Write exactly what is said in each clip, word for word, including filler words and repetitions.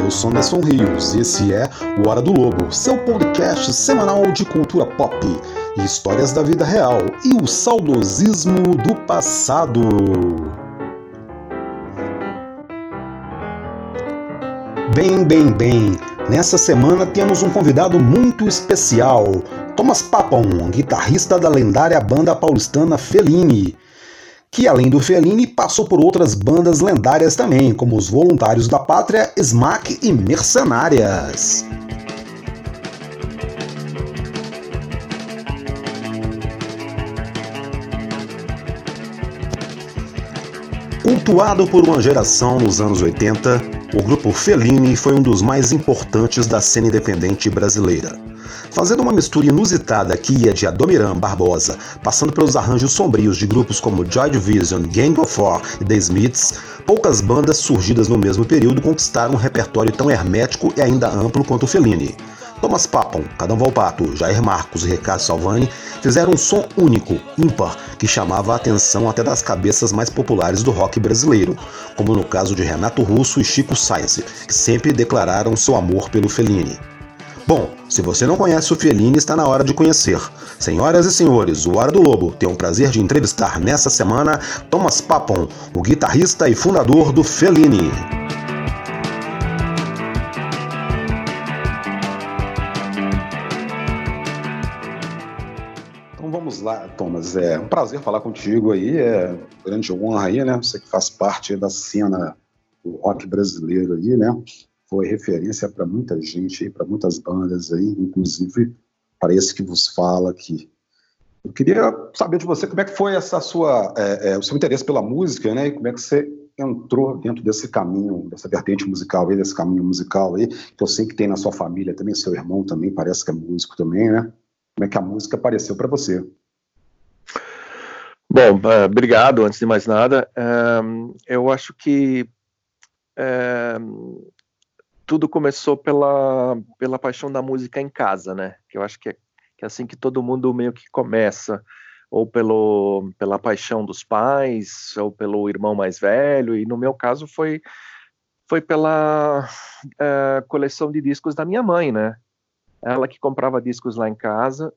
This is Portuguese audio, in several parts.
eu sou Anderson Rios e esse é o Hora do Lobo, seu podcast semanal de cultura pop, histórias da vida real e o saudosismo do passado. Bem, bem, bem, nessa semana temos um convidado muito especial, Thomas Papon, guitarrista da lendária banda paulistana Fellini, que além do Fellini passou por outras bandas lendárias também, como os Voluntários da Pátria, Smack e Mercenárias. Cultuado por uma geração nos anos oitenta, o grupo Fellini foi um dos mais importantes da cena independente brasileira. Fazendo uma mistura inusitada que ia de Adoniran Barbosa, passando pelos arranjos sombrios de grupos como Joy Division, Gang of Four e The Smiths, poucas bandas surgidas no mesmo período conquistaram um repertório tão hermético e ainda amplo quanto o Fellini. Thomas Papon, Adão Volpato, Jair Marcos e Ricardo Salvani fizeram um som único, ímpar, que chamava a atenção até das cabeças mais populares do rock brasileiro, como no caso de Renato Russo e Chico Science, que sempre declararam seu amor pelo Fellini. Bom, se você não conhece o Fellini, está na hora de conhecer. Senhoras e senhores, o Hora do Lobo tem o prazer de entrevistar nessa semana Thomas Papon, o guitarrista e fundador do Fellini. Então vamos lá, Thomas. É um prazer falar contigo aí, é uma grande honra aí, né? Você que faz parte da cena do rock brasileiro aí, né? Foi referência para muita gente, para muitas bandas aí, inclusive para esse que vos fala aqui. Eu queria saber de você como é que foi essa sua, é, é, o seu interesse pela música, né? E como é que você entrou dentro desse caminho, dessa vertente musical aí, desse caminho musical aí, que eu sei que tem na sua família também, seu irmão também parece que é músico também, né? Como é que a música apareceu para você? Bom, uh, obrigado, antes de mais nada. Um, eu acho que um, tudo começou pela, pela paixão da música em casa, né? Que eu acho que é, que é assim que todo mundo meio que começa, ou pelo, pela paixão dos pais, ou pelo irmão mais velho, e no meu caso foi, foi pela uh, coleção de discos da minha mãe, né? Ela que comprava discos lá em casa,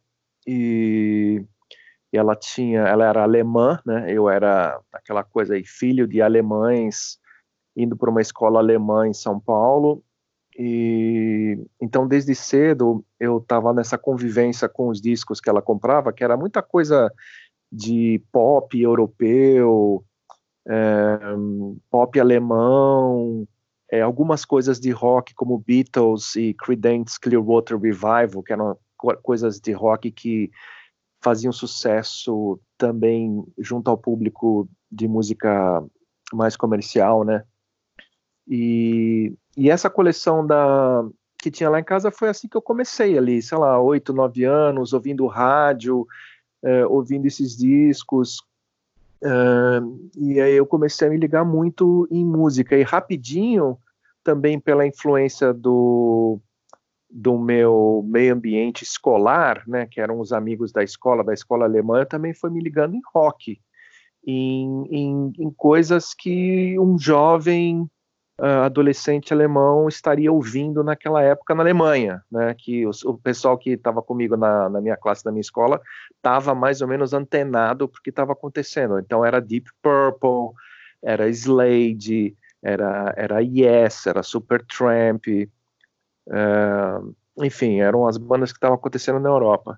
e, e ela tinha, ela era alemã, né? Eu era aquela coisa aí, filho de alemães, indo para uma escola alemã em São Paulo. E então desde cedo eu estava nessa convivência com os discos que ela comprava, que era muita coisa de pop europeu, é, pop alemão, é, algumas coisas de rock como Beatles e Creedence Clearwater Revival, que eram co- coisas de rock que faziam sucesso também junto ao público de música mais comercial, né? E, e essa coleção da, que tinha lá em casa foi assim que eu comecei ali, sei lá, oito, nove anos, ouvindo rádio, é, ouvindo esses discos, é, e aí eu comecei a me ligar muito em música, e rapidinho, também pela influência do, do meu meio ambiente escolar, né, que eram os amigos da escola, da escola alemã, eu também fui me ligando em rock, em, em, em coisas que um jovem Uh, adolescente alemão estaria ouvindo naquela época na Alemanha, né, que os, o pessoal que estava comigo na, na minha classe, na minha escola, estava mais ou menos antenado para o que estava acontecendo. Então era Deep Purple, era Slade, era, era Yes, era Supertramp, uh, enfim, eram as bandas que estavam acontecendo na Europa.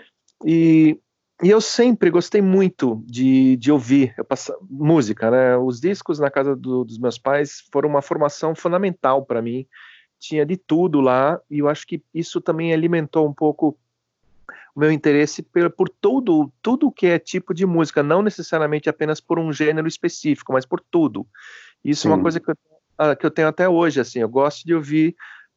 E E eu sempre gostei muito de, de ouvir eu passo, música, né? Os discos na casa do, dos meus pais foram uma formação fundamental para mim. Tinha de tudo lá, e eu acho que isso também alimentou um pouco o meu interesse por, por tudo, tudo que é tipo de música, não necessariamente apenas por um gênero específico, mas por tudo. Isso Sim. é uma coisa que eu, que eu tenho até hoje, assim, eu gosto de ouvir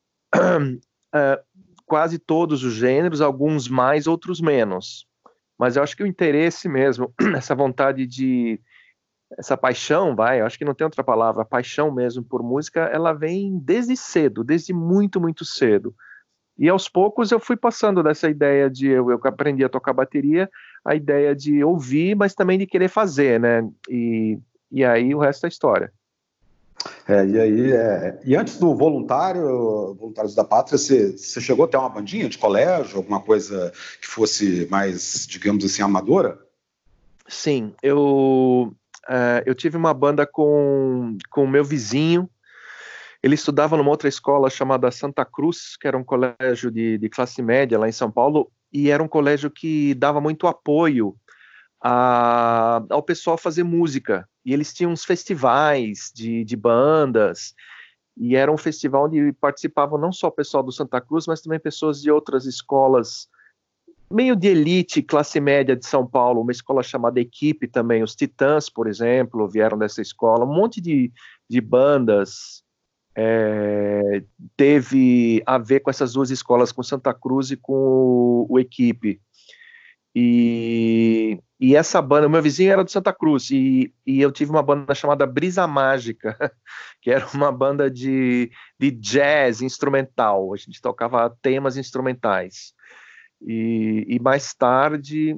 uh, quase todos os gêneros, alguns mais, outros menos. Mas eu acho que o interesse mesmo, essa vontade de, essa paixão, vai, eu acho que não tem outra palavra, a paixão mesmo por música, ela vem desde cedo, desde muito, muito cedo. E aos poucos eu fui passando dessa ideia de, eu, eu aprendi a tocar bateria, a ideia de ouvir, mas também de querer fazer, né? E, e aí o resto é história. É, e aí, é, e antes do voluntário, Voluntários da Pátria, você, você chegou a ter uma bandinha de colégio, alguma coisa que fosse mais, digamos assim, amadora? Sim, eu, uh, eu tive uma banda com com o meu vizinho. Ele estudava numa outra escola chamada Santa Cruz, que era um colégio de, de classe média lá em São Paulo, e era um colégio que dava muito apoio a, ao pessoal fazer música. E eles tinham uns festivais de, de bandas, e era um festival onde participavam não só o pessoal do Santa Cruz, mas também pessoas de outras escolas, meio de elite, classe média de São Paulo, uma escola chamada Equipe também, os Titãs, por exemplo, vieram dessa escola, um monte de, de bandas é, teve a ver com essas duas escolas, com Santa Cruz e com o, o Equipe. E, e essa banda, o meu vizinho era do Santa Cruz, e, e eu tive uma banda chamada Brisa Mágica, que era uma banda de, de jazz instrumental, a gente tocava temas instrumentais. E, e mais tarde,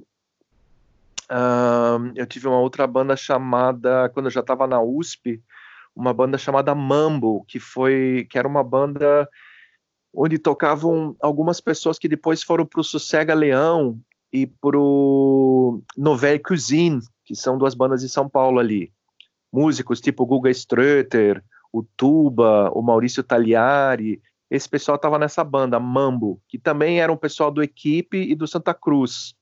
uh, eu tive uma outra banda chamada, quando eu já estava na U S P, uma banda chamada Mambo, que foi, que era uma banda onde tocavam algumas pessoas que depois foram para o Sossega Leão e para o Nouvelle Cuisine, que são duas bandas de São Paulo ali. Músicos tipo Guga Ströter, o Tuba, o Maurício Tagliari. Esse pessoal estava nessa banda, Mambo, que também era um pessoal do Equipe e do Santa Cruz.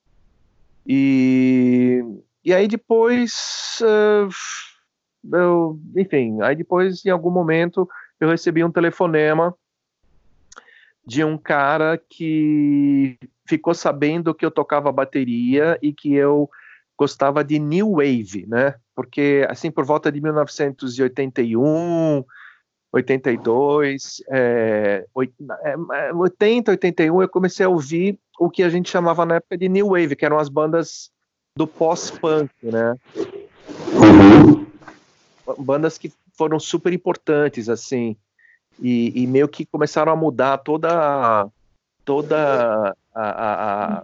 E, e aí depois... Uh, Eu, enfim, aí depois, em algum momento, eu recebi um telefonema de um cara que ficou sabendo que eu tocava bateria e que eu gostava de New Wave, né? Porque, assim, por volta de mil novecentos e oitenta e um, oitenta e dois, é, oitenta, oitenta e um, eu comecei a ouvir o que a gente chamava na época de New Wave, que eram as bandas do pós-punk, né? Bandas que foram super importantes, assim, e, e meio que começaram a mudar toda, toda a, a, a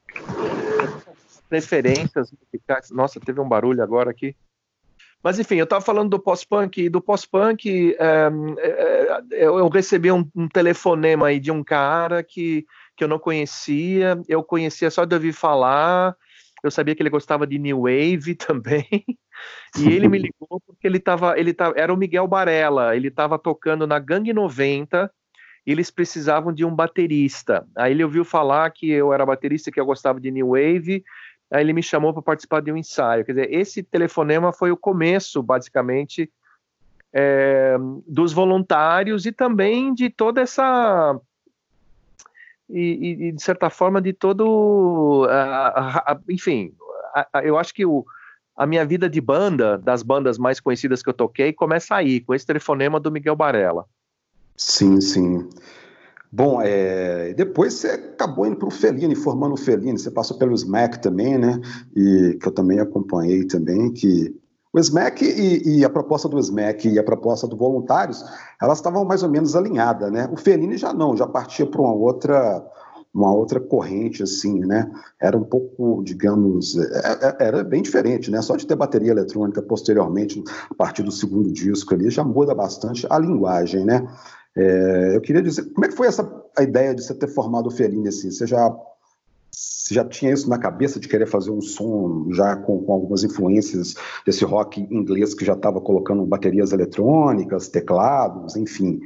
preferências musicais. Nossa, teve um barulho agora aqui. Mas, enfim, eu estava falando do pós-punk, e do pós-punk é, é, eu recebi um, um telefonema aí de um cara que, que eu não conhecia, eu conhecia só de ouvir falar, eu sabia que ele gostava de New Wave também, e ele me ligou porque ele estava, ele tava, era o Miguel Barella, ele estava tocando na Gangue noventa, e eles precisavam de um baterista. Aí ele ouviu falar que eu era baterista, que eu gostava de New Wave, aí ele me chamou para participar de um ensaio. Quer dizer, esse telefonema foi o começo, basicamente, é, dos voluntários e também de toda essa... E, e de certa forma, de todo... A, a, enfim, a, a, eu acho que o, a minha vida de banda, das bandas mais conhecidas que eu toquei, começa aí, com esse telefonema do Miguel Barella. Sim, sim. Bom, é, depois você acabou indo para o Fellini, formando o Fellini, você passou pelo Smack também, né? E que eu também acompanhei também, que o Smack e, e a proposta do Smack e a proposta do Voluntários, elas estavam mais ou menos alinhadas, né? O Fellini já não, já partia para uma outra, uma outra corrente, assim, né? Era um pouco, digamos, era bem diferente, né? Só de ter bateria eletrônica posteriormente, a partir do segundo disco ali, já muda bastante a linguagem, né? É, eu queria dizer, como é que foi essa a ideia de você ter formado o Fellini assim? Você já, você já tinha isso na cabeça de querer fazer um som já com, com algumas influências desse rock inglês que já estava colocando baterias eletrônicas, teclados, enfim?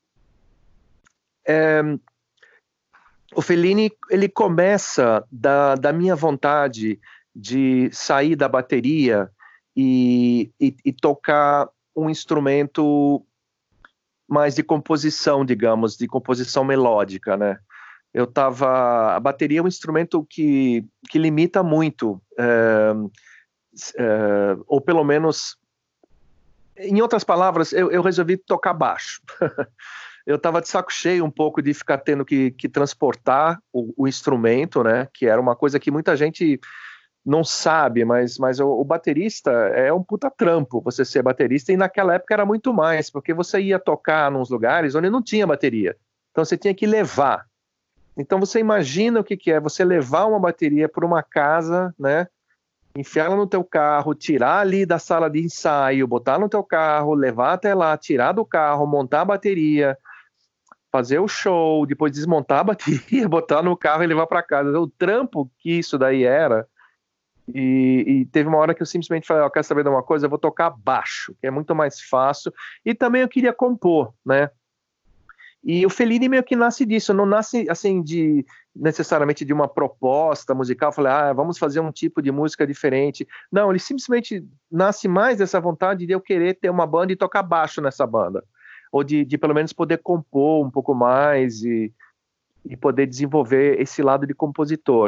É, o Fellini, ele começa da, da minha vontade de sair da bateria e, e, e tocar um instrumento mais de composição, digamos, de composição melódica, né? Eu tava... A bateria é um instrumento que, que limita muito, é, é, ou pelo menos... Em outras palavras, eu, eu resolvi tocar baixo. Eu estava de saco cheio um pouco de ficar tendo que, que transportar o, o instrumento, né? Que era uma coisa que muita gente não sabe, mas, mas o, o baterista é um puta trampo, você ser baterista, e naquela época era muito mais, porque você ia tocar nos lugares onde não tinha bateria, então você tinha que levar. Então você imagina o que, que é você levar uma bateria para uma casa, né, enfiar ela no teu carro, tirar ali da sala de ensaio, botar no teu carro, levar até lá, tirar do carro, montar a bateria, fazer o show, depois desmontar a bateria, botar no carro e levar para casa. O trampo que isso daí era. E, e teve uma hora que eu simplesmente falei, ó, quer saber de uma coisa? Eu vou tocar baixo, que é muito mais fácil. E também eu queria compor, né? E o Fellini meio que nasce disso, não nasce assim de necessariamente de uma proposta musical, falei, ah, vamos fazer um tipo de música diferente. Não, ele simplesmente nasce mais dessa vontade de eu querer ter uma banda e tocar baixo nessa banda. Ou de, de pelo menos poder compor um pouco mais e, e poder desenvolver esse lado de compositor.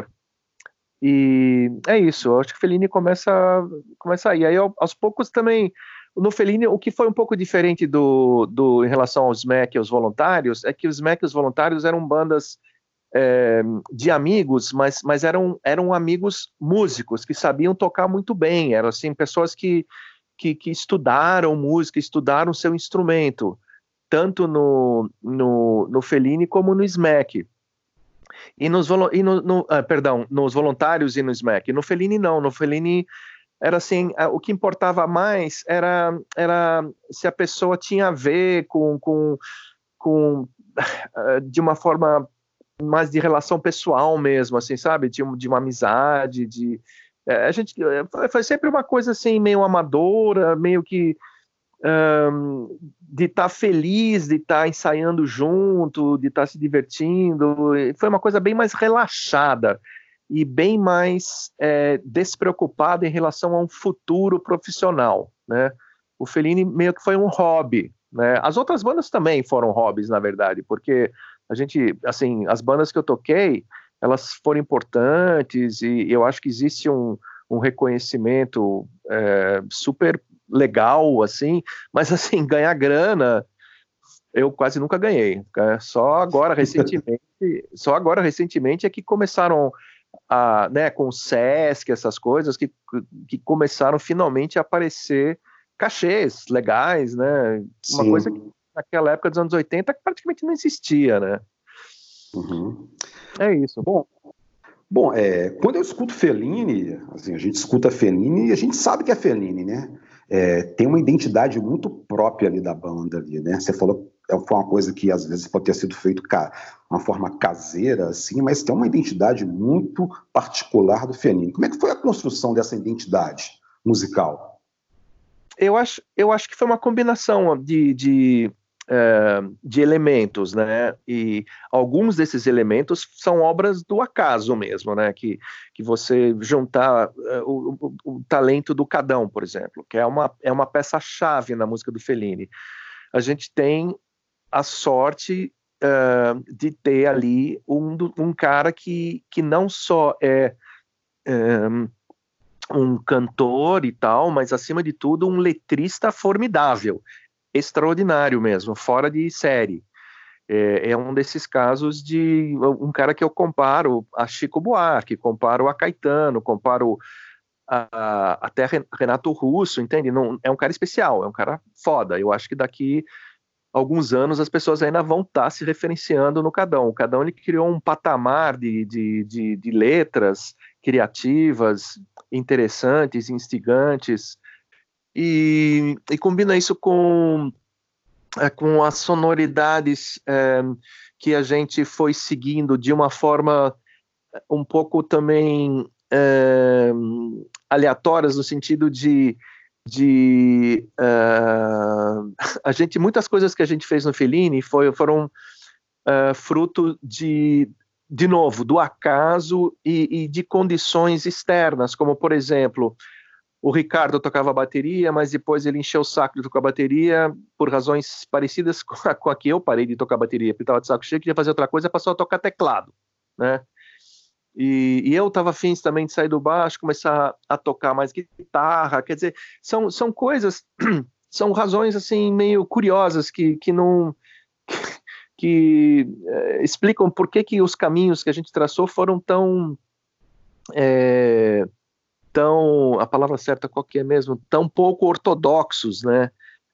E é isso, eu acho que o Fellini começa, começa aí. Aí aos poucos também, no Fellini, o que foi um pouco diferente do, do, em relação aos S M A C e aos Voluntários, é que os S M A C e os Voluntários eram bandas é, de amigos, mas, mas eram, eram amigos músicos, que sabiam tocar muito bem, eram assim, pessoas que, que, que estudaram música, estudaram seu instrumento, tanto no, no, no Fellini como no S M A C. E nos, e no, no, ah, perdão, nos Voluntários e no S M A C. No Fellini não, no Fellini era assim, o que importava mais era, era se a pessoa tinha a ver com, com, com de uma forma mais de relação pessoal mesmo, assim, sabe, de, de uma amizade, de a gente foi sempre uma coisa assim meio amadora, meio que Um, de estar tá feliz, de estar tá ensaiando junto, de estar tá se divertindo. Foi uma coisa bem mais relaxada e bem mais é, despreocupada em relação a um futuro profissional, né? O Fellini meio que foi um hobby, né? As outras bandas também foram hobbies, na verdade, porque a gente, assim, as bandas que eu toquei, elas foram importantes e eu acho que existe um, um reconhecimento é, super legal, assim, mas assim, ganhar grana, eu quase nunca ganhei, né? Só agora, recentemente, só agora, recentemente, é que começaram a, né, com o Sesc, essas coisas, que, que começaram finalmente a aparecer cachês legais, né? Uma Sim. coisa que naquela época dos anos oitenta praticamente não existia, né? Uhum. É isso. Bom, bom é, quando eu escuto Fellini, assim, a gente escuta Fellini e a gente sabe que é Fellini, né? É, tem uma identidade muito própria ali da banda ali, né? Você falou que foi uma coisa que às vezes pode ter sido feito de uma forma caseira, assim, mas tem uma identidade muito particular do Fellini. Como é que foi a construção dessa identidade musical? Eu acho, eu acho que foi uma combinação de, de, uh, de elementos, né? E alguns desses elementos são obras do acaso mesmo, né? Que, que você juntar uh, o, o, o talento do Cadão, por exemplo, que é uma, é uma peça-chave na música do Fellini. A gente tem a sorte uh, de ter ali um, um cara que, que não só é um, um cantor e tal, mas acima de tudo um letrista formidável, extraordinário mesmo, fora de série. É, é um desses casos de um cara que eu comparo a Chico Buarque, comparo a Caetano, comparo a, a, até Renato Russo, entende? Não, é um cara especial, é um cara foda. Eu acho que daqui alguns anos as pessoas ainda vão estar se referenciando no Cadão. O Cadão ele criou um patamar de, de, de, de letras criativas, interessantes, instigantes, e, e combina isso com, é, com as sonoridades é, que a gente foi seguindo de uma forma um pouco também é, aleatórias, no sentido de de uh, a gente, muitas coisas que a gente fez no Fellini foi, foram uh, fruto de, de novo, do acaso e, e de condições externas, como por exemplo, o Ricardo tocava bateria, mas depois ele encheu o saco de tocar bateria por razões parecidas com a, com a que eu parei de tocar bateria, porque estava de saco cheio, queria fazer outra coisa, passou a tocar teclado, né? E, e eu estava afim também de sair do baixo, começar a tocar mais guitarra, quer dizer, são, são coisas, são razões assim meio curiosas que, que não que, que é, explicam por que, que os caminhos que a gente traçou foram tão é, tão, a palavra certa qual que é mesmo, tão pouco ortodoxos, né?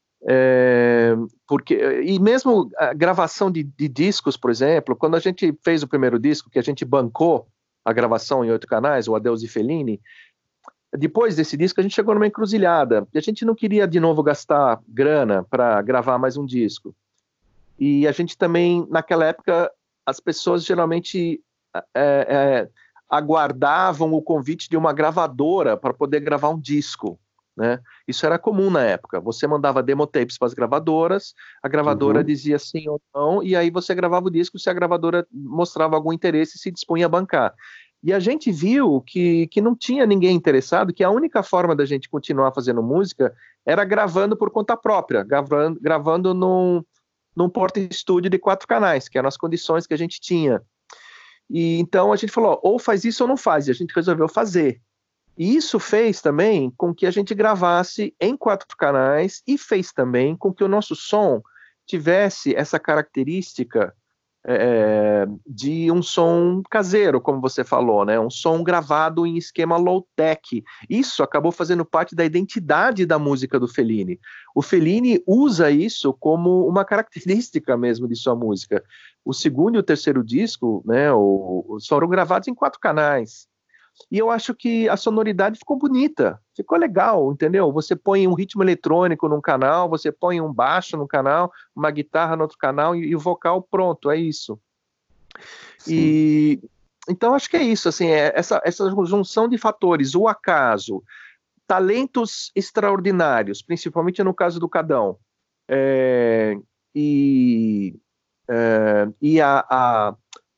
É, porque, e mesmo a gravação de, de discos, por exemplo, quando a gente fez o primeiro disco, que a gente bancou a gravação em oito canais, o Adeus e Fellini, depois desse disco, a gente chegou numa encruzilhada. E a gente não queria de novo gastar grana para gravar mais um disco. E a gente também, naquela época, as pessoas geralmente é, é, aguardavam o convite de uma gravadora para poder gravar um disco, né? Isso era comum na época. Você mandava demotapes para as gravadoras, a gravadora uhum. dizia sim ou não, e aí você gravava o disco se a gravadora mostrava algum interesse e se dispunha a bancar. E a gente viu que, que não tinha ninguém interessado, que a única forma da gente continuar fazendo música era gravando por conta própria, gravando, gravando num, num porta-estúdio de quatro canais, que eram as condições que a gente tinha. E então a gente falou, ou faz isso ou não faz, e a gente resolveu fazer. E isso fez também com que a gente gravasse em quatro canais e fez também com que o nosso som tivesse essa característica é, de um som caseiro, como você falou, né? Um som gravado em esquema low-tech. Isso acabou fazendo parte da identidade da música do Fellini. O Fellini usa isso como uma característica mesmo de sua música. O segundo e o terceiro disco, né, o, foram gravados em quatro canais. E eu acho que a sonoridade ficou bonita, ficou legal, entendeu? Você põe um ritmo eletrônico num canal, você põe um baixo num canal, uma guitarra no outro canal e, e o vocal pronto, é isso. Sim. E então acho que é isso, assim, é essa, essa junção de fatores, o acaso, talentos extraordinários, principalmente no caso do Cadão, é, e, é, e a, a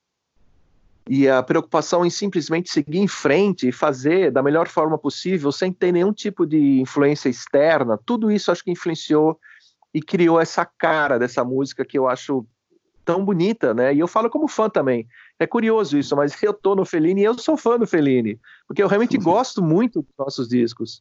E a preocupação em simplesmente seguir em frente e fazer da melhor forma possível, sem ter nenhum tipo de influência externa, tudo isso acho que influenciou e criou essa cara dessa música que eu acho tão bonita, né? E eu falo como fã também. É curioso isso, mas eu tô no Fellini e eu sou fã do Fellini, porque eu realmente gosto muito dos nossos discos.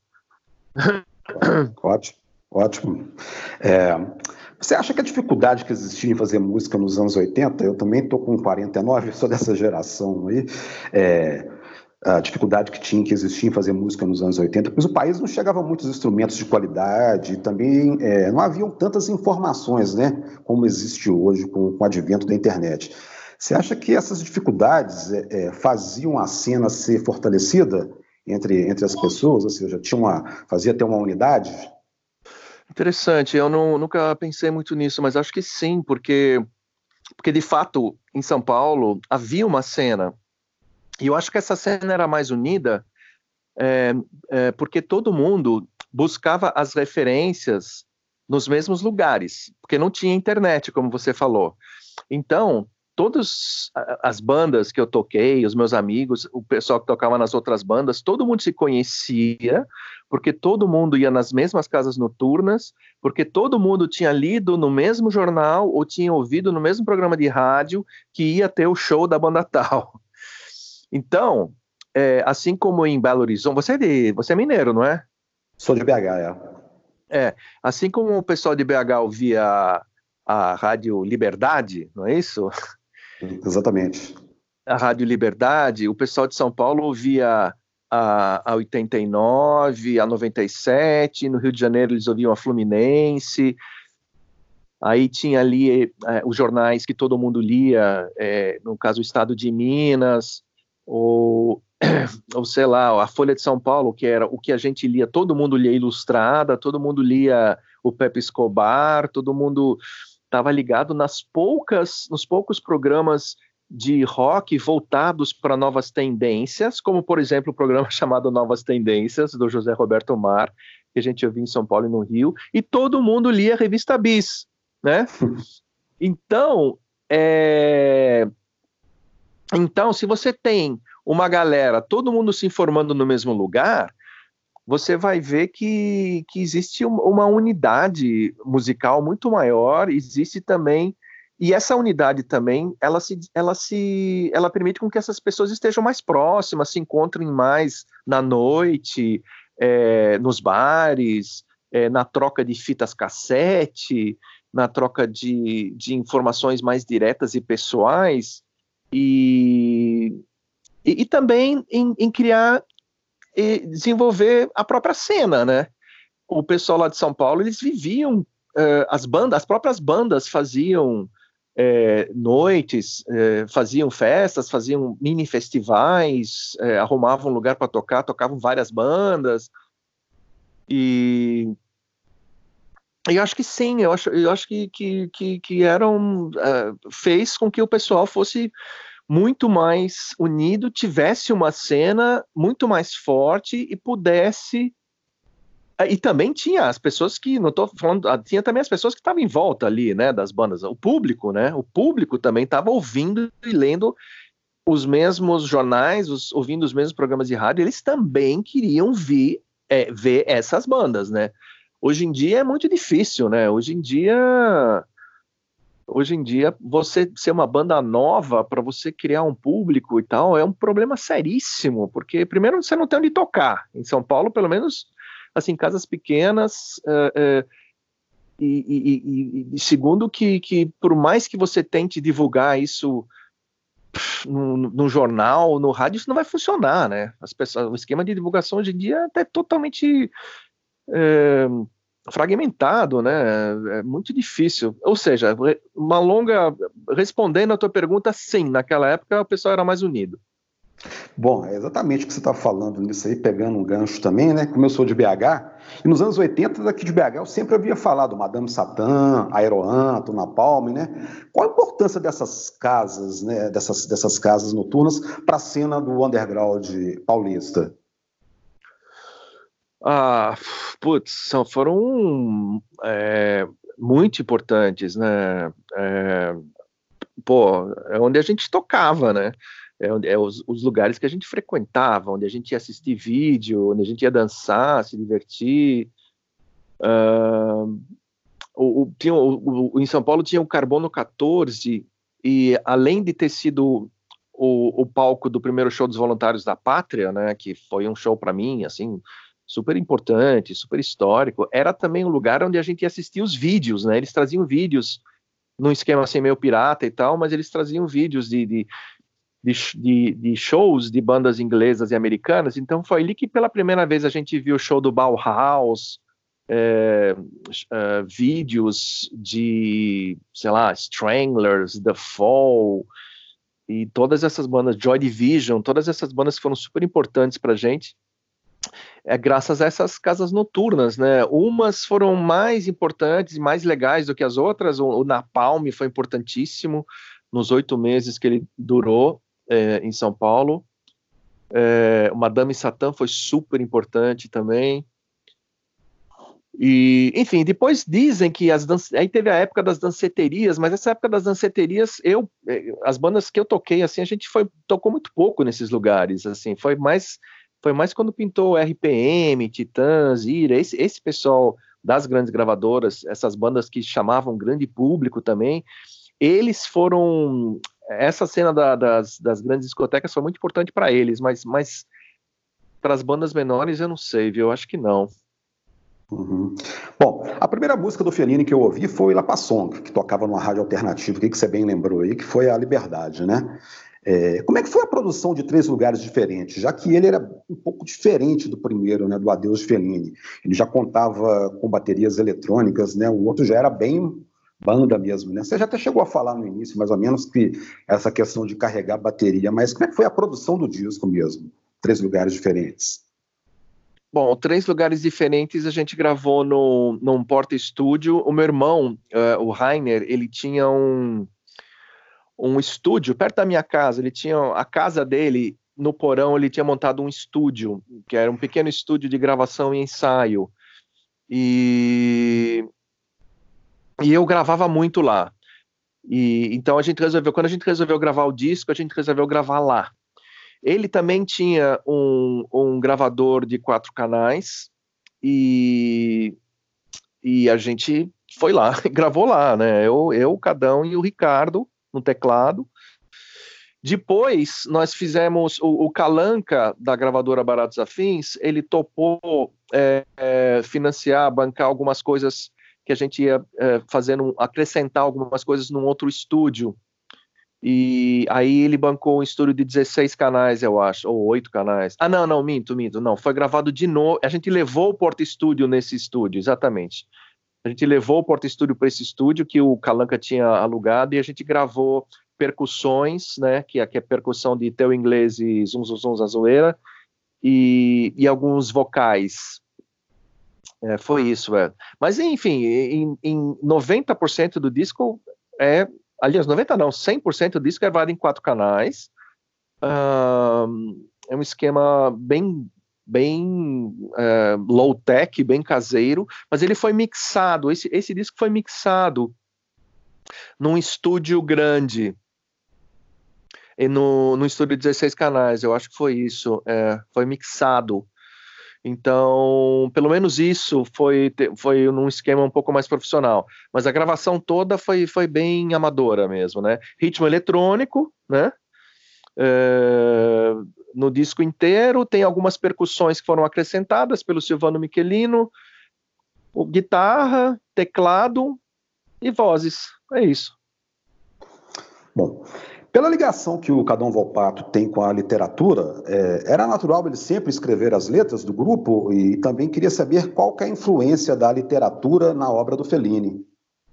Ótimo, ótimo. É... Você acha que a dificuldade que existia em fazer música nos anos oitenta, eu também estou com quarenta e nove, sou dessa geração aí, é, a dificuldade que tinha que existia em fazer música nos anos oitenta, pois o país não chegava a muitos instrumentos de qualidade, e também é, não haviam tantas informações, né, como existe hoje com, com o advento da internet. Você acha que essas dificuldades é, é, faziam a cena ser fortalecida entre, entre as pessoas, ou seja, tinha uma, fazia ter uma unidade? Interessante, eu não, nunca pensei muito nisso, mas acho que sim, porque, porque de fato, em São Paulo, havia uma cena, e eu acho que essa cena era mais unida, é, é, porque todo mundo buscava as referências nos mesmos lugares, porque não tinha internet, como você falou. Então, todas as bandas que eu toquei, os meus amigos, o pessoal que tocava nas outras bandas, todo mundo se conhecia, porque todo mundo ia nas mesmas casas noturnas, porque todo mundo tinha lido no mesmo jornal ou tinha ouvido no mesmo programa de rádio que ia ter o show da banda tal. Então, é, assim como em Belo Horizonte, você é, de, você é mineiro, não é? Sou de B H, é. É, assim como o pessoal de B H ouvia a, a Rádio Liberdade, não é isso? Exatamente. A Rádio Liberdade, o pessoal de São Paulo ouvia a, a oitenta e nove, a noventa e sete, no Rio de Janeiro eles ouviam a Fluminense, aí tinha ali é, os jornais que todo mundo lia, é, no caso o Estado de Minas, ou, ou sei lá, a Folha de São Paulo, que era o que a gente lia, todo mundo lia Ilustrada, todo mundo lia o Pepe Escobar, todo mundo estava ligado nas poucas, nos poucos programas de rock voltados para novas tendências, como, por exemplo, o programa chamado Novas Tendências, do José Roberto Mar, que a gente ouvia em São Paulo e no Rio, e todo mundo lia a revista Bis, né? Então, é... então, se você tem uma galera, todo mundo se informando no mesmo lugar, você vai ver que, que existe uma unidade musical muito maior, existe também, e essa unidade também, ela, se, ela, se, ela permite com que essas pessoas estejam mais próximas, se encontrem mais na noite, é, nos bares, é, na troca de fitas cassete, na troca de, de informações mais diretas e pessoais, e, e, e também em, em criar e desenvolver a própria cena, né? O pessoal lá de São Paulo, eles viviam, uh, as bandas, as próprias bandas faziam é, noites, é, faziam festas, faziam mini festivais, é, arrumavam lugar para tocar, tocavam várias bandas. E eu acho que sim, eu acho, eu acho que, que, que, que eram, uh, fez com que o pessoal fosse muito mais unido, tivesse uma cena muito mais forte e pudesse. E também tinha as pessoas que, não estou falando, tinha também as pessoas que estavam em volta ali, né, das bandas, o público, né, o público também estava ouvindo e lendo os mesmos jornais, os, ouvindo os mesmos programas de rádio, eles também queriam vir, é, ver essas bandas, né. Hoje em dia é muito difícil, né? Hoje em dia, hoje em dia você ser uma banda nova para você criar um público e tal é um problema seríssimo, porque primeiro você não tem onde tocar. Em São Paulo, pelo menos, assim, casas pequenas. Uh, uh, e, e, e, e segundo que, que por mais que você tente divulgar isso no, no jornal, no rádio, isso não vai funcionar, né? As pessoas, o esquema de divulgação hoje em dia é totalmente É, fragmentado, né? É muito difícil. Ou seja, uma longa. Respondendo a tua pergunta, sim, naquela época o pessoal era mais unido. Bom, é exatamente o que você está falando nisso aí, pegando um gancho também, né? Como eu sou de B H, e nos anos oitenta, daqui de B H, eu sempre havia falado Madame Satã, Aeroanto, Napalm, né? Qual a importância dessas casas, né? Dessas, dessas casas noturnas para a cena do underground paulista? Ah, putz, foram é, muito importantes, né? É, pô, é onde a gente tocava, né? É, onde, é os, os lugares que a gente frequentava, onde a gente ia assistir vídeo, onde a gente ia dançar, se divertir. Uh, o, o, tinha, o, o, em São Paulo tinha o Carbono quatorze, e além de ter sido o, o palco do primeiro show dos Voluntários da Pátria, né? Que foi um show para mim, assim, super importante, super histórico, era também um lugar onde a gente ia assistir os vídeos, né? Eles traziam vídeos num esquema assim meio pirata e tal, mas eles traziam vídeos de, de, de, de shows de bandas inglesas e americanas. Então foi ali que pela primeira vez a gente viu o show do Bauhaus, é, é, vídeos de, sei lá, Stranglers, The Fall, e todas essas bandas, Joy Division, todas essas bandas que foram super importantes pra gente. É graças a essas casas noturnas, né? Umas foram mais importantes e mais legais do que as outras. O, o Napalm foi importantíssimo nos oito meses que ele durou é, em São Paulo. É, o Madame Satã foi super importante também. E, enfim, depois dizem que as dan- aí teve a época das danceterias, mas essa época das danceterias, eu, as bandas que eu toquei, assim, a gente foi, tocou muito pouco nesses lugares, assim, foi mais Foi mais quando pintou R P M, Titãs, Ira, esse, esse pessoal das grandes gravadoras, essas bandas que chamavam grande público também, eles foram. Essa cena da, das, das grandes discotecas foi muito importante para eles, mas, mas para as bandas menores eu não sei, viu? Eu acho que não. Uhum. Bom, a primeira música do Fellini que eu ouvi foi La Passong, que tocava numa rádio alternativa, que você bem lembrou aí, que foi a Liberdade, né? É, como é que foi a produção de Três Lugares Diferentes? Já que ele era um pouco diferente do primeiro, né, do Adeus Fellini. Ele já contava com baterias eletrônicas, né? O outro já era bem banda mesmo, né? Você já até chegou a falar no início, mais ou menos, que essa questão de carregar bateria, mas como é que foi a produção do disco mesmo? Três Lugares Diferentes. Bom, Três Lugares Diferentes a gente gravou no, num porta-estúdio. O meu irmão, uh, o Rainer, ele tinha um um estúdio perto da minha casa. Ele tinha a casa dele no porão, ele tinha montado um estúdio, que era um pequeno estúdio de gravação e ensaio. E, e eu gravava muito lá. E então a gente resolveu, quando a gente resolveu gravar o disco, a gente resolveu gravar lá. Ele também tinha um, um gravador de quatro canais e, e a gente foi lá, gravou lá, né? Eu, eu, o Cadão e o Ricardo no teclado. Depois nós fizemos o, o Calanca da gravadora Baratos Afins, ele topou é, é, financiar, bancar algumas coisas que a gente ia é, fazendo, acrescentar algumas coisas num outro estúdio. E aí ele bancou um estúdio de dezesseis canais, eu acho, ou oito canais. Ah, não, não, minto, minto, não. Foi gravado de novo. A gente levou o Porta Estúdio nesse estúdio, exatamente. A gente levou o Porta Estúdio para esse estúdio que o Calanca tinha alugado e a gente gravou percussões, né, que aqui é percussão de teu inglês e zum zum zum zazoeira, e, e alguns vocais. É, foi isso, é. Mas enfim, em, em noventa por cento do disco é, aliás, noventa não, cem por cento do disco é gravado em quatro canais. Uh, é um esquema bem bem uh, low-tech, bem caseiro, mas ele foi mixado, esse, esse disco foi mixado num estúdio grande, e no, no estúdio de dezesseis canais, eu acho que foi isso, é, foi mixado. Então, pelo menos isso foi, foi num esquema um pouco mais profissional, mas a gravação toda foi, foi bem amadora mesmo, né? Ritmo eletrônico, né? É, no disco inteiro, tem algumas percussões que foram acrescentadas pelo Silvano Michelino, guitarra, teclado e vozes, é isso. Bom, pela ligação que o Cadão Volpato tem com a literatura, é, era natural ele sempre escrever as letras do grupo, e também queria saber qual que é a influência da literatura na obra do Fellini.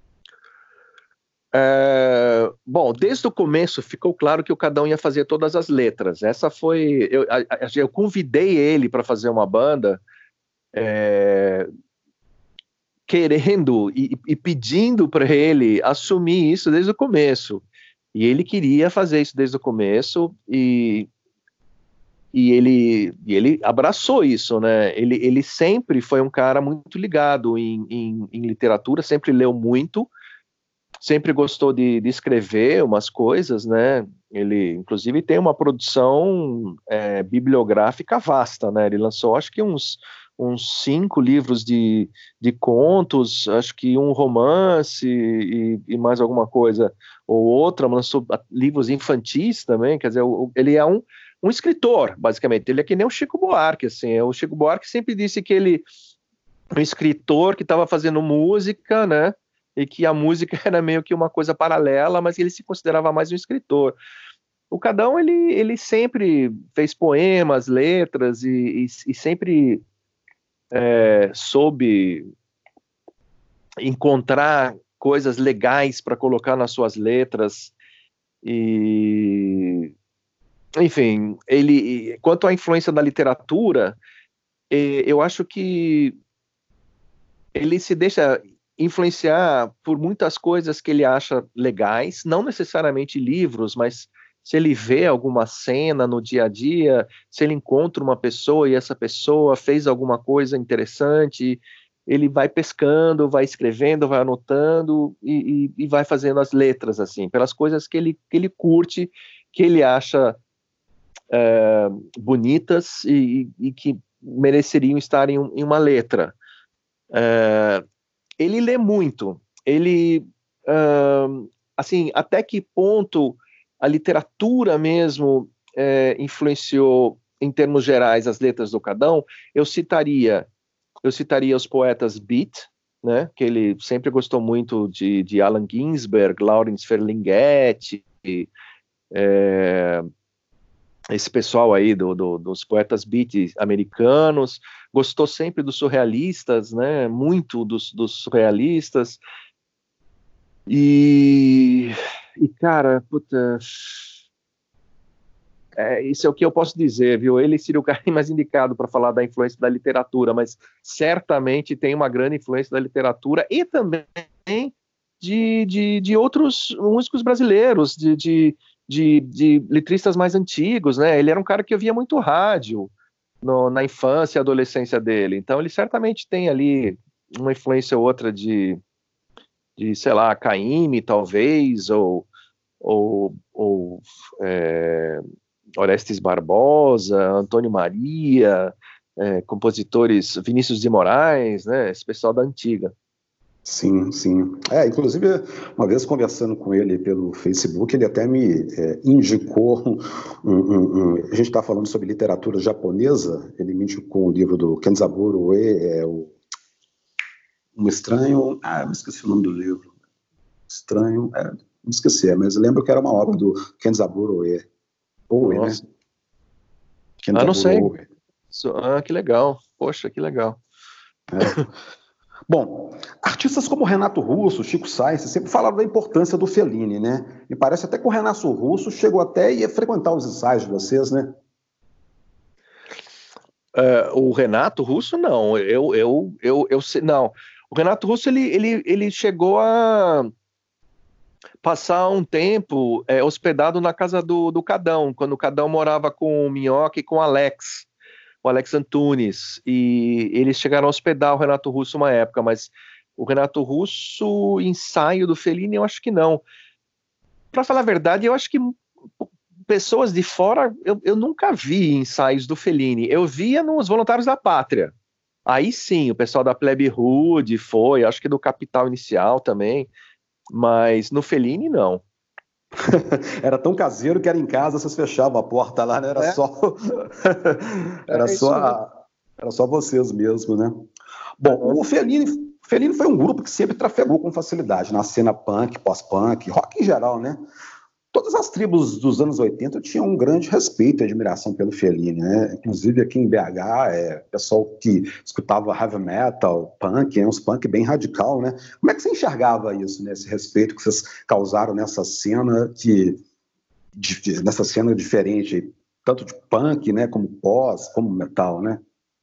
É, bom, desde o começo ficou claro que o Cadão ia fazer todas as letras. Essa foi, eu, eu convidei ele para fazer uma banda, é, querendo e, e pedindo para ele assumir isso desde o começo. E ele queria fazer isso desde o começo e, e, ele, e ele abraçou isso, né? Ele, ele sempre foi um cara muito ligado em, em, em literatura, sempre leu muito, sempre gostou de, de escrever umas coisas, né? Ele, inclusive, tem uma produção é, bibliográfica vasta, né? Ele lançou, acho que uns, uns cinco livros de, de contos, acho que um romance e, e mais alguma coisa ou outra, lançou livros infantis também, quer dizer, ele é um, um escritor, basicamente, ele é que nem o Chico Buarque, assim, o Chico Buarque sempre disse que ele um escritor que estava fazendo música, né, e que a música era meio que uma coisa paralela, mas ele se considerava mais um escritor. O Cadão, ele, ele sempre fez poemas, letras, e, e, e sempre é, soube encontrar coisas legais para colocar nas suas letras, e enfim, ele, quanto à influência da literatura, eu acho que ele se deixa influenciar por muitas coisas que ele acha legais, não necessariamente livros, mas se ele vê alguma cena no dia a dia, se ele encontra uma pessoa e essa pessoa fez alguma coisa interessante, ele vai pescando, vai escrevendo, vai anotando e, e, e vai fazendo as letras, assim, pelas coisas que ele, que ele curte, que ele acha é, bonitas e, e que mereceriam estar em, em uma letra. É, ele lê muito, ele, uh, assim, até que ponto a literatura mesmo é, influenciou, em termos gerais, as letras do Cadão, eu citaria Eu citaria os poetas Beat, né, que ele sempre gostou muito de, de Allen Ginsberg, Lawrence Ferlinghetti, é, esse pessoal aí do, do, dos poetas Beat americanos, gostou sempre dos surrealistas, né, muito dos, dos surrealistas, e, e cara, puta... É, isso é o que eu posso dizer, viu? Ele seria o cara mais indicado para falar da influência da literatura, mas certamente tem uma grande influência da literatura e também de, de, de outros músicos brasileiros, de, de, de, de letristas mais antigos, né? Ele era um cara que ouvia muito rádio no, na infância e adolescência dele, então ele certamente tem ali uma influência ou outra de, de sei lá, Caymmi, talvez, ou, ou, ou é, Orestes Barbosa, Antônio Maria, é, compositores, Vinícius de Moraes, né, esse pessoal da antiga. Sim, sim. É, inclusive, uma vez conversando com ele pelo Facebook, ele até me é, indicou, um, um, um, a gente está falando sobre literatura japonesa, ele me indicou um livro do Kenzaburo Oe, é, o, um estranho, ah, me esqueci o nome do livro, estranho, é, me esqueci, mas lembro que era uma obra do Kenzaburo Oe. Oe, né? Ah, não sei. Ah, que legal. Poxa, que legal. É. Bom, artistas como Renato Russo, Chico Science sempre falaram da importância do Fellini, né? Me parece até que o Renato Russo chegou até a ir frequentar os ensaios de vocês, né? Uh, o Renato Russo, não. Eu, eu, eu, eu sei, não. O Renato Russo, ele, ele, ele chegou a passar um tempo é, hospedado na casa do, do Cadão, quando o Cadão morava com o Minhoca e com o Alex, o Alex Antunes, e eles chegaram a hospedar o Renato Russo uma época, mas o Renato Russo, ensaio do Fellini, eu acho que não. Para falar a verdade, eu acho que pessoas de fora, eu, eu nunca vi ensaios do Fellini, eu via nos Voluntários da Pátria. Aí sim, o pessoal da Plebe Rude foi, acho que do Capital Inicial também, mas no Fellini não. Era tão caseiro que era em casa, vocês fechavam a porta lá, né? Era é. só era, é só... era só vocês mesmo, né? Bom, uhum. o Fellini, Fellini foi um grupo que sempre trafegou com facilidade na cena punk, pós-punk, rock em geral, né? Todas as tribos dos anos oitenta tinham um grande respeito e admiração pelo Fellini, né? Inclusive aqui em B H, é, pessoal que escutava heavy metal, punk, é, uns punk bem radical, né? Como é que você enxergava isso, né? Esse respeito que vocês causaram nessa cena, que, de, nessa cena diferente, tanto de punk, né, como pós, como metal, né?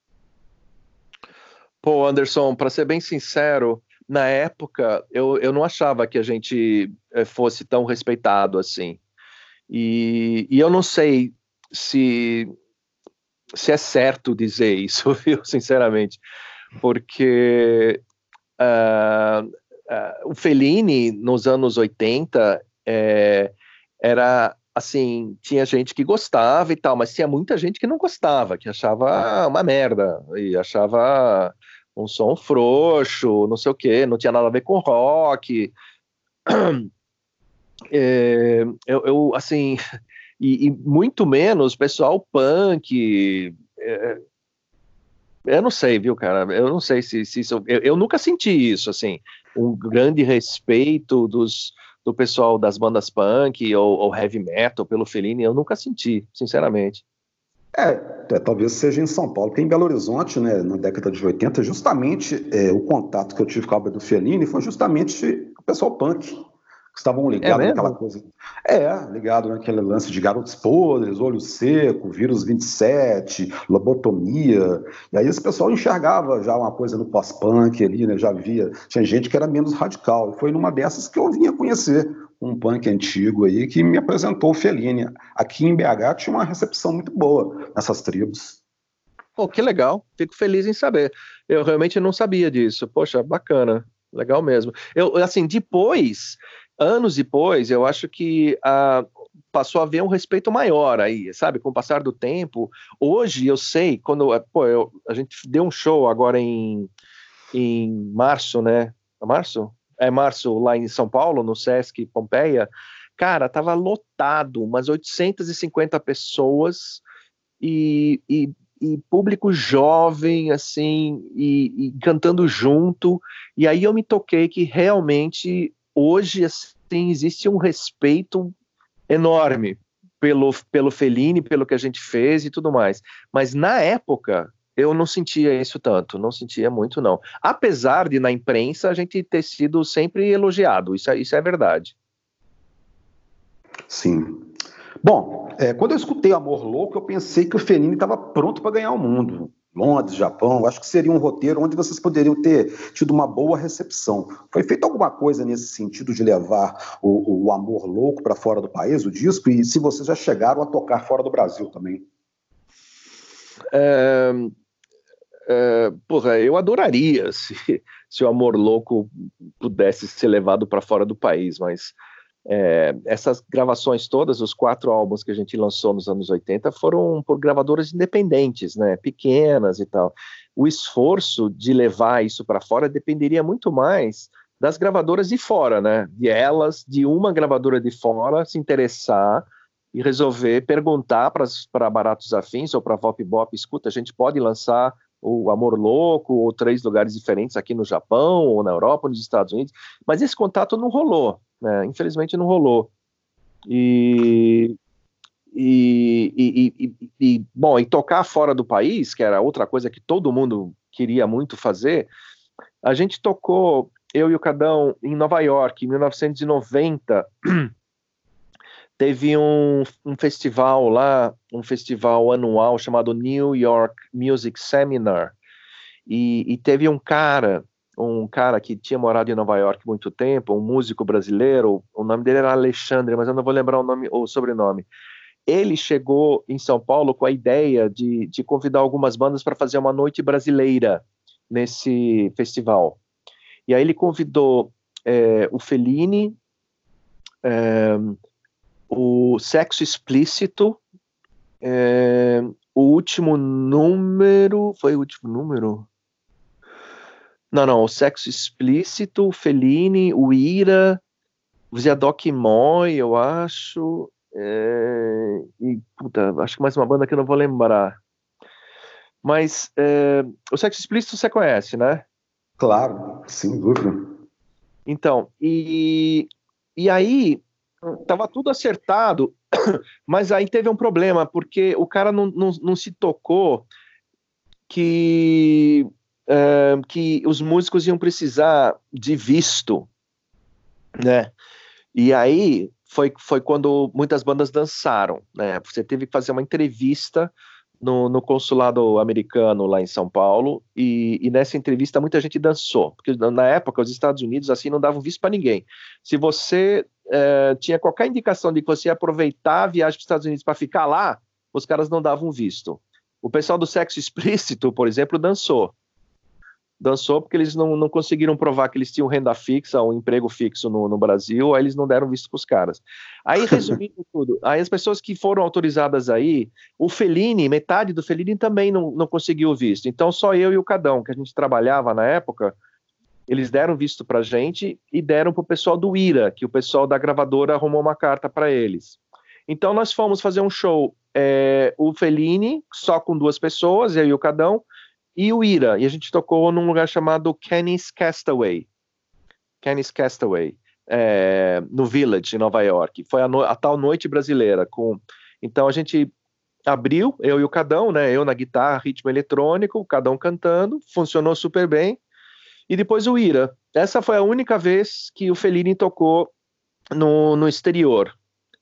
Pô, Anderson, para ser bem sincero, na época, eu, eu não achava que a gente fosse tão respeitado assim. E, e eu não sei se, se é certo dizer isso, viu, sinceramente, porque uh, uh, o Fellini, nos anos oitenta, é, era assim, tinha gente que gostava e tal, mas tinha muita gente que não gostava, que achava uma merda, e achava um som frouxo, não sei o que, não tinha nada a ver com rock. É, eu, eu, assim, e, e muito menos pessoal punk. É, eu não sei, viu, cara? Eu não sei se, se isso. Eu, eu nunca senti isso, assim, um grande respeito dos, do pessoal das bandas punk ou, ou heavy metal pelo Fellini. Eu nunca senti, sinceramente. É, é, talvez seja em São Paulo, porque em Belo Horizonte, né, na década de oitenta, justamente é, o contato que eu tive com a obra do Fellini foi justamente o pessoal punk, que estavam ligados é naquela coisa. É, ligado naquele lance de Garotos Podres, Olho Seco, Vírus vinte e sete, Lobotomia. E aí esse pessoal enxergava já uma coisa no pós-punk ali, né? Já via. Tinha gente que era menos radical. E foi numa dessas que eu vinha conhecer um punk antigo aí que me apresentou o Fellini. Aqui em B H tinha uma recepção muito boa nessas tribos. Pô, que legal. Fico feliz em saber. Eu realmente não sabia disso. Poxa, bacana. Legal mesmo. Eu, assim, depois, anos depois, eu acho que ah, passou a haver um respeito maior aí, sabe? Com o passar do tempo. Hoje, eu sei, quando pô, eu, a gente deu um show agora em, em março, né? Março? É março, lá em São Paulo, no Sesc Pompeia. Cara, tava lotado, umas oitocentas e cinquenta pessoas e... e e público jovem, assim, e, e cantando junto, e aí eu me toquei que realmente hoje, assim, existe um respeito enorme pelo, pelo Fellini, pelo que a gente fez e tudo mais, mas na época eu não sentia isso tanto, não sentia muito não, apesar de na imprensa a gente ter sido sempre elogiado, isso, isso é verdade. Sim. Bom, é, quando eu escutei Amor Louco, eu pensei que o Fellini estava pronto para ganhar o mundo. Londres, Japão, acho que seria um roteiro onde vocês poderiam ter tido uma boa recepção. Foi feito alguma coisa nesse sentido de levar o, o Amor Louco para fora do país, o disco? E se vocês já chegaram a tocar fora do Brasil também? É, é, porra, eu adoraria se, se o Amor Louco pudesse ser levado para fora do país, mas... É, essas gravações todas, os quatro álbuns que a gente lançou nos anos oitenta, foram por gravadoras independentes, né, pequenas e tal. O esforço de levar isso para fora dependeria muito mais das gravadoras de fora, né, de elas, de uma gravadora de fora se interessar e resolver perguntar para Baratos Afins ou para Vop Bop, escuta, a gente pode lançar o Amor Louco ou três lugares diferentes aqui no Japão ou na Europa ou nos Estados Unidos, mas esse contato não rolou. É, infelizmente não rolou. E, e, e, e, e, bom, e tocar fora do país, que era outra coisa que todo mundo queria muito fazer, A gente tocou, eu e o Cadão, em Nova York, em mil novecentos e noventa. Teve um, um festival lá, um festival anual chamado New York Music Seminar, e, e teve um cara, um cara que tinha morado em Nova York muito tempo, um músico brasileiro, o nome dele era Alexandre, mas eu não vou lembrar o nome, o sobrenome. Ele chegou em São Paulo com a ideia de, de convidar algumas bandas para fazer uma noite brasileira nesse festival. E aí ele convidou é, o Fellini, é, o Sexo Explícito, é, o último número, foi o último número? Não, não, o Sexo Explícito, o Fellini, o Ira, o Ziadoc Moy, eu acho, é, e, puta, acho que mais uma banda que eu não vou lembrar. Mas é, o Sexo Explícito você conhece, né? Claro, sem dúvida. Então, e, e aí tava tudo acertado, mas aí teve um problema, porque o cara não, não, não se tocou que, é, que os músicos iam precisar de visto, né? E aí foi, foi quando muitas bandas dançaram, né? Você teve que fazer uma entrevista no, no consulado americano lá em São Paulo, e, e nessa entrevista muita gente dançou, porque na época os Estados Unidos assim não davam visto para ninguém. Se você é, tinha qualquer indicação de que você ia aproveitar a viagem para os Estados Unidos para ficar lá, os caras não davam visto. O pessoal do Sexo Explícito, por exemplo, dançou. Dançou porque eles não, não conseguiram provar que eles tinham renda fixa, um emprego fixo no, no Brasil, aí eles não deram visto para os caras. Aí, resumindo tudo, aí as pessoas que foram autorizadas aí, o Fellini, metade do Fellini também não, não conseguiu visto. Então, só eu e o Cadão, que a gente trabalhava na época, eles deram visto para a gente e deram para o pessoal do Ira, que o pessoal da gravadora arrumou uma carta para eles. Então, nós fomos fazer um show, é, o Fellini, só com duas pessoas, eu e o Cadão, e o Ira, e a gente tocou num lugar chamado Kenny's Castaway, Kenny's Castaway, é, no Village, em Nova York. Foi a, no, a tal noite brasileira. Com... Então a gente abriu, eu e o Cadão, né? Eu na guitarra, ritmo eletrônico, o Cadão cantando, funcionou super bem. E depois o Ira. Essa foi a única vez que o Fellini tocou no, no exterior.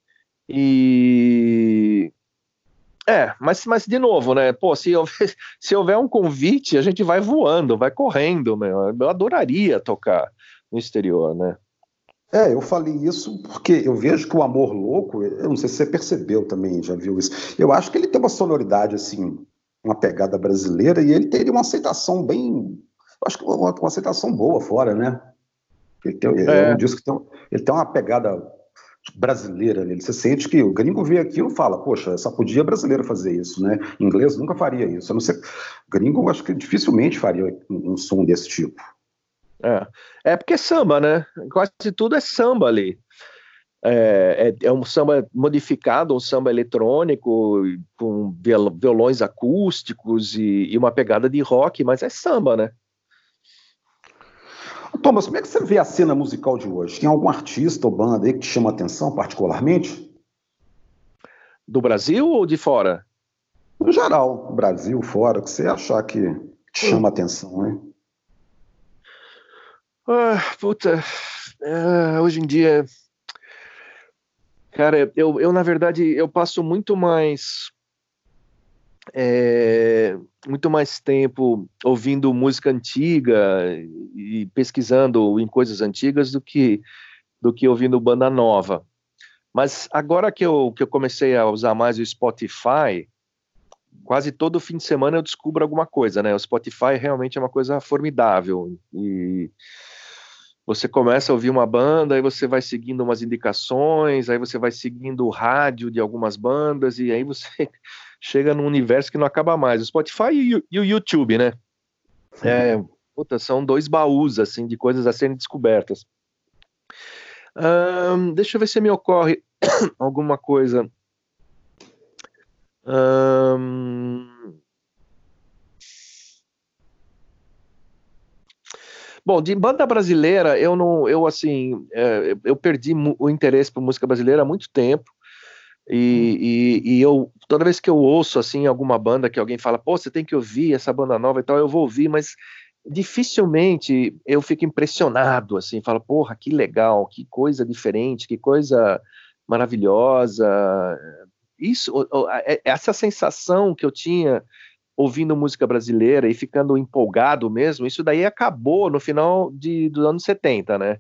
E... É, mas, mas de novo, né? Pô, se houver, se houver um convite, a gente vai voando, vai correndo, meu. Eu adoraria tocar no exterior, né? É, eu falei isso porque eu vejo que o Amor Louco, eu não sei se você percebeu também, já viu isso. Eu acho que ele tem uma sonoridade, assim, uma pegada brasileira, e ele teria uma aceitação bem. Eu acho que uma, uma aceitação boa fora, né? Ele tem, é. é um disco que tem, ele tem uma pegada brasileira nele. Você sente que o gringo vê aquilo e fala, poxa, só podia brasileiro fazer isso, né? Inglês nunca faria isso. Eu não sei, gringo eu acho que dificilmente faria um, um som desse tipo. É. é porque é samba, né? Quase tudo é samba ali. É, é, é um samba modificado, um samba eletrônico, com violões acústicos e, e uma pegada de rock, mas é samba, né? Thomas, como é que você vê a cena musical de hoje? Tem algum artista ou banda aí que te chama a atenção particularmente? Do Brasil ou de fora? No geral, Brasil, fora, o que você achar que te chama a atenção, né? Ah, puta, ah, hoje em dia, cara, eu, eu na verdade, eu passo muito mais, é, muito mais tempo ouvindo música antiga e pesquisando em coisas antigas do que, do que ouvindo banda nova. Mas agora que eu, que eu comecei a usar mais o Spotify, quase todo fim de semana eu descubro alguma coisa, né? O Spotify realmente é uma coisa formidável, e você começa a ouvir uma banda, aí você vai seguindo umas indicações, aí você vai seguindo o rádio de algumas bandas, e aí você chega num universo que não acaba mais. O Spotify e o, e o YouTube, né? É, puta, são dois baús, assim, de coisas a serem descobertas. Hum, deixa eu ver se me ocorre alguma coisa. Hum... Bom, de banda brasileira, eu não, eu assim, é, eu perdi o interesse por música brasileira há muito tempo, e, e, e eu, toda vez que eu ouço, assim, alguma banda que alguém fala, pô, você tem que ouvir essa banda nova e tal, eu vou ouvir, mas dificilmente eu fico impressionado, assim, falo, porra, que legal, que coisa diferente, que coisa maravilhosa. Isso, essa sensação que eu tinha ouvindo música brasileira e ficando empolgado mesmo, isso daí acabou no final de, dos anos setenta, né?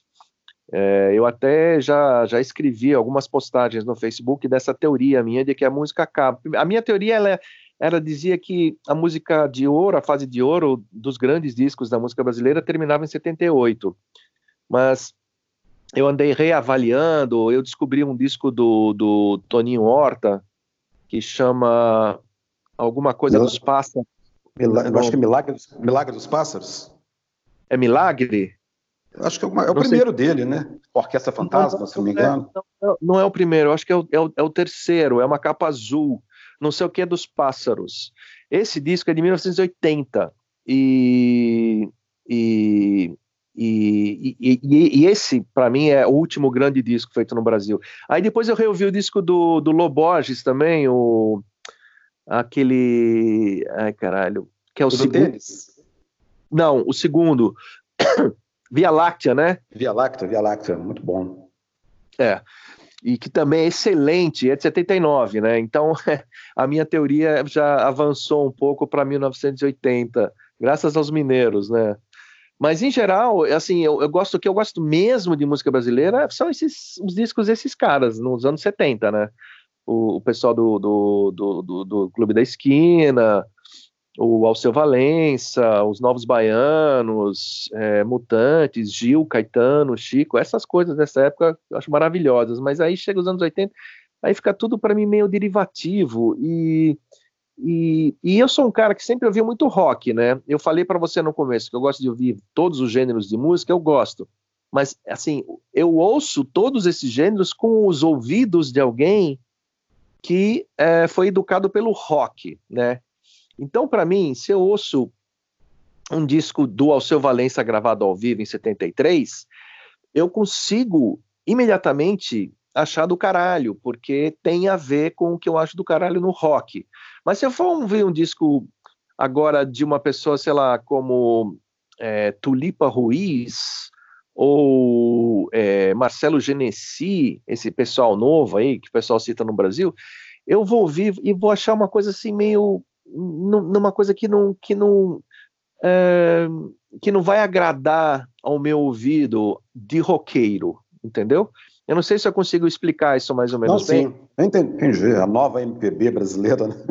É, eu até já, já escrevi algumas postagens no Facebook dessa teoria minha de que a música acaba. A minha teoria, ela, ela dizia que a música de ouro, a fase de ouro dos grandes discos da música brasileira terminava em setenta e oito, mas eu andei reavaliando, eu descobri um disco do, do Toninho Horta, que chama alguma coisa Mil- dos pássaros. Mila- Eu acho que é Não, Milagre, dos- Milagre dos Pássaros. é Milagre? Eu acho que é, uma- é o Não sei. primeiro dele, né? Orquestra Não, Fantasma, se não não, me é, engano. não, não é o primeiro, eu acho que é o, é o, é o terceiro, é uma capa azul, não sei o que é dos pássaros. Esse disco é de mil novecentos e oitenta e, e, e, e, e, e esse, para mim, é o último grande disco feito no Brasil. Aí depois eu reouvi o disco do, do Lô Borges também, o, aquele. Ai, caralho, que é o O do segundo. tênis. Não, o segundo. Via Láctea, né? Via Láctea, Via Láctea, muito bom. É. E que também é excelente, é de setenta e nove, né? Então, a minha teoria já avançou um pouco para mil novecentos e oitenta, graças aos mineiros, né? Mas, em geral, assim, eu, eu gosto, o que eu gosto mesmo de música brasileira são esses, os discos desses caras, nos anos setenta, né? O, o pessoal do, do, do, do, do Clube da Esquina, o Alceu Valença, os Novos Baianos, é, Mutantes, Gil, Caetano, Chico, essas coisas dessa época eu acho maravilhosas, mas aí chega os anos oitenta, aí fica tudo para mim meio derivativo, e, e, e eu sou um cara que sempre ouviu muito rock, né? Eu falei para você no começo que eu gosto de ouvir todos os gêneros de música, eu gosto, mas assim, eu ouço todos esses gêneros com os ouvidos de alguém que é, foi educado pelo rock, né? Então, para mim, se eu ouço um disco do Alceu Valença gravado ao vivo em setenta e três, eu consigo imediatamente achar do caralho, porque tem a ver com o que eu acho do caralho no rock. Mas se eu for ouvir um disco agora de uma pessoa, sei lá, como é, Tulipa Ruiz ou é, Marcelo Genesi, esse pessoal novo aí, que o pessoal cita no Brasil, eu vou ouvir e vou achar uma coisa assim meio numa coisa que não que não é, que não vai agradar ao meu ouvido de roqueiro, entendeu? Eu não sei se eu consigo explicar isso mais ou Não, menos bem. sim, eu entendi. A nova M P B brasileira, né?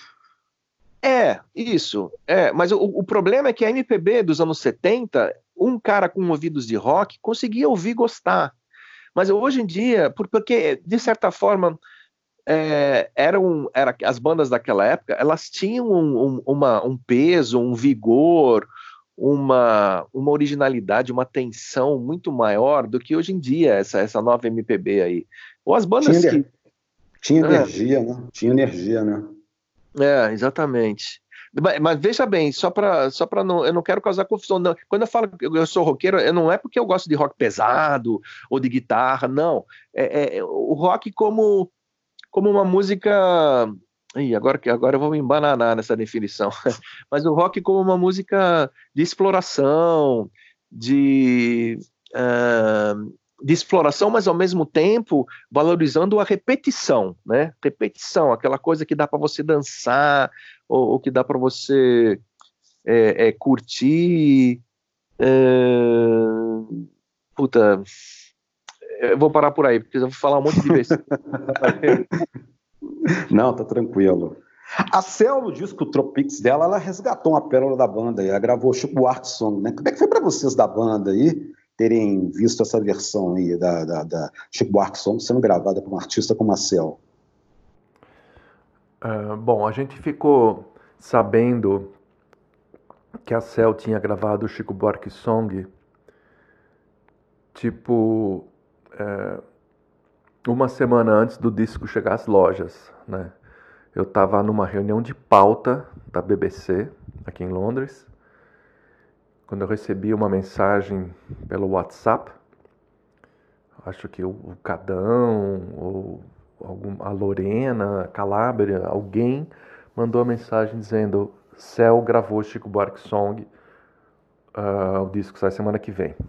É, isso. É, mas o, o problema é que a M P B dos anos setenta, um cara com ouvidos de rock conseguia ouvir e gostar. Mas hoje em dia, por- porque de certa forma é, eram era, as bandas daquela época, elas tinham um, um, uma, um peso, um vigor, uma, uma originalidade, uma tensão muito maior do que hoje em dia, essa, essa nova M P B aí. Ou as Tinha, bandas que. ener- tinha É, energia, né? Tinha energia, né? é, exatamente. Mas, mas veja bem, só para só para não, eu não quero causar confusão. Não. Quando eu falo que eu sou roqueiro, eu não é porque eu gosto de rock pesado ou de guitarra, não. É, é o rock como como uma música. Ih, agora, que- agora eu vou me embananar nessa definição. Mas o rock como uma música de exploração, de, ah, de exploração, mas ao mesmo tempo valorizando a repetição, né? Repetição, aquela coisa que dá para você dançar, ou, ou que dá para você é, é, curtir. é, Puta, eu vou parar por aí, porque eu vou falar um monte de besteira. Não, tá tranquilo. A Cel, no disco Tropics dela, ela resgatou uma pérola da banda e ela gravou Chico Buarque Song, né? Como é que foi para vocês da banda aí terem visto essa versão aí da, da, da Chico Buarque Song sendo gravada por um artista como a Cel? Ah, bom, a gente ficou sabendo que a Cell tinha gravado o Chico Buarque Song, tipo, é, uma semana antes do disco chegar às lojas, né? Eu estava numa reunião de pauta da B B C, aqui em Londres, quando eu recebi uma mensagem pelo WhatsApp, acho que o, o Cadão, ou algum, a Lorena, a Calabria, alguém mandou a mensagem dizendo: Cell gravou Chico Buarque Song uh, o disco sai semana que vem.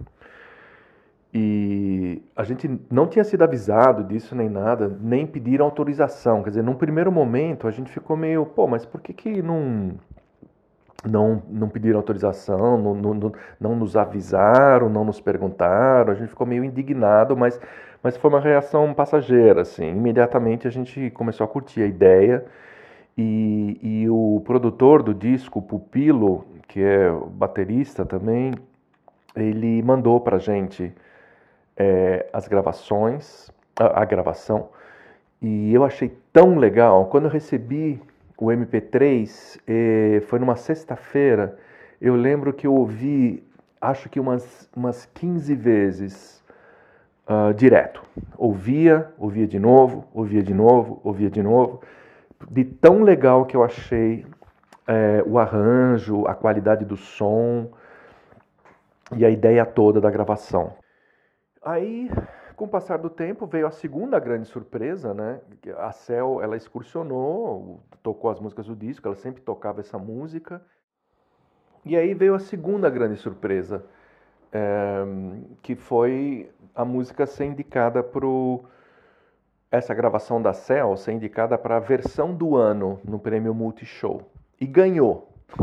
E a gente não tinha sido avisado disso nem nada, nem pediram autorização. Quer dizer, num primeiro momento a gente ficou meio, pô, mas por que que não, não, não pediram autorização, não, não, não nos avisaram, não nos perguntaram? A gente ficou meio indignado, mas, mas foi uma reação passageira, assim. Imediatamente a gente começou a curtir a ideia e, e o produtor do disco, Pupilo, que é baterista também, ele mandou pra gente É, as gravações, a, a gravação, e eu achei tão legal. Quando eu recebi o M P três, eh, foi numa sexta-feira, eu lembro que eu ouvi, acho que umas, umas quinze vezes, uh, direto. Ouvia, ouvia de novo, ouvia de novo, ouvia de novo, de tão legal que eu achei eh, o arranjo, a qualidade do som e a ideia toda da gravação. Aí, com o passar do tempo, veio a segunda grande surpresa, né? A Cel, ela excursionou, tocou as músicas do disco, ela sempre tocava essa música. E aí veio a segunda grande surpresa, é, que foi a música ser indicada para essa gravação da Cel, ser indicada para a versão do ano no Prêmio Multishow. E ganhou.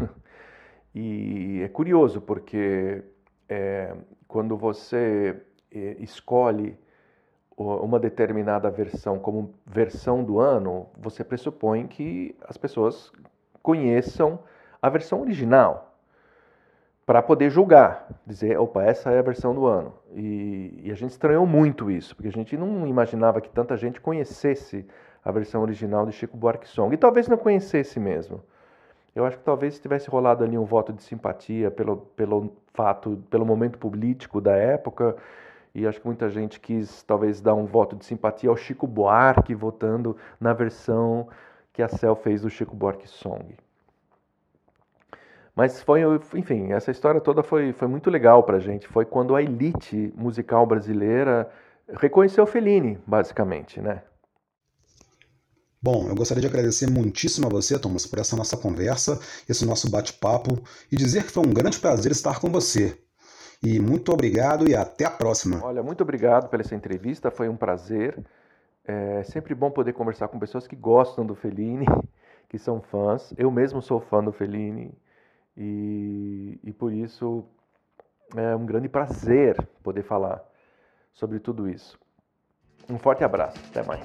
E é curioso, porque é, quando você escolhe uma determinada versão como versão do ano, você pressupõe que as pessoas conheçam a versão original para poder julgar, dizer, opa, essa é a versão do ano. E, e a gente estranhou muito isso, porque a gente não imaginava que tanta gente conhecesse a versão original de Chico Buarque Song, e talvez não conhecesse mesmo. Eu acho que talvez tivesse rolado ali um voto de simpatia pelo, pelo fato, pelo momento político da época. E acho que muita gente quis, talvez, dar um voto de simpatia ao Chico Buarque, votando na versão que a Cel fez do Chico Buarque Song. Mas foi, enfim, essa história toda foi, foi muito legal pra gente. Foi quando a elite musical brasileira reconheceu Fellini, basicamente, né? Bom, eu gostaria de agradecer muitíssimo a você, Thomas, por essa nossa conversa, esse nosso bate-papo, e dizer que foi um grande prazer estar com você. E muito obrigado e até a próxima. Olha, muito obrigado pela essa entrevista, foi um prazer. É sempre bom poder conversar com pessoas que gostam do Fellini, que são fãs. Eu mesmo sou fã do Fellini e, e por isso é um grande prazer poder falar sobre tudo isso. Um forte abraço, até mais.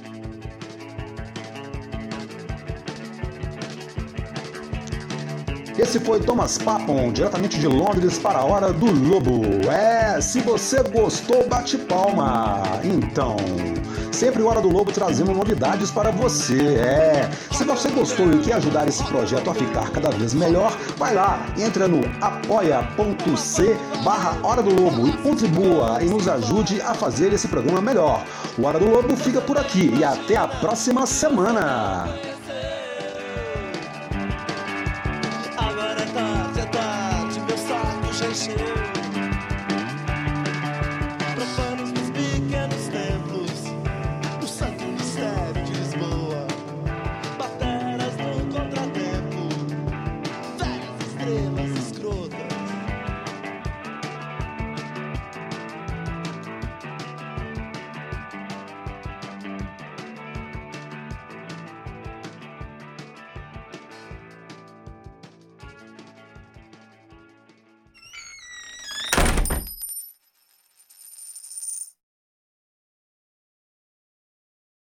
Esse foi Thomas Papon, diretamente de Londres para a Hora do Lobo. É, se você gostou, bate palma. Então, sempre Hora do Lobo trazendo novidades para você. É, se você gostou e quer ajudar esse projeto a ficar cada vez melhor, vai lá, entra no apoia.c barra Hora do Lobo e contribua e nos ajude a fazer esse programa melhor. O Hora do Lobo fica por aqui e até a próxima semana. Agora é tarde, é tarde, meu saco já encheu.